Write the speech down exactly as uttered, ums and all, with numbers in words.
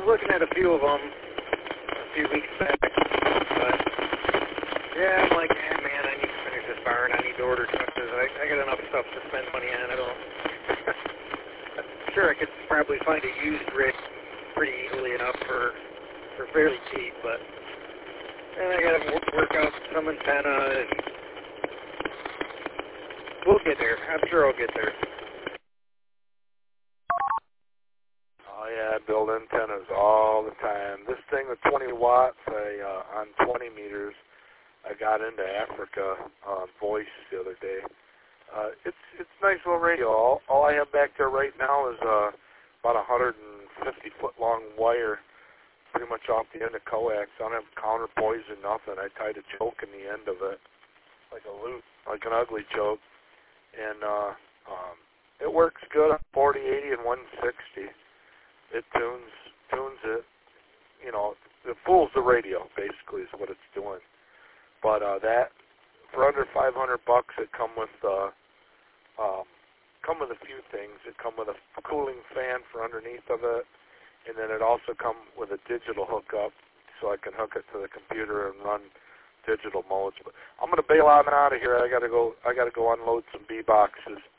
looking at a few of them a few weeks back, but yeah, I'm like, yeah, man, I need to finish this barn. I need to order trusses. I, I got enough stuff to spend money on. I don't. I'm sure I could probably find a used rig pretty easily enough for for fairly cheap, but then I got to work out some antenna, and we'll get there. I'm sure I'll get there. Oh yeah, I build antennas all the time. This thing with twenty watts, I uh, on twenty meters. I got into Africa on voice the other day. Uh, it's it's nice little radio. All, all I have back there right now is uh, about a one hundred fifty foot long wire, pretty much off the end of coax. I don't have counterpoise or nothing. I tied a choke in the end of it, like a loop, like an ugly choke, and uh, um, it works good on forty, eighty, and one sixty. It tunes tunes it. You know, it fools the radio. Basically, is what it's doing. But uh, that for under five hundred bucks, it come with uh, um, come with a few things. It come with a cooling fan for underneath of it, and then it also come with a digital hookup, so I can hook it to the computer and run digital modes. But I'm gonna bail on out of here. I gotta go. I gotta go unload some B boxes.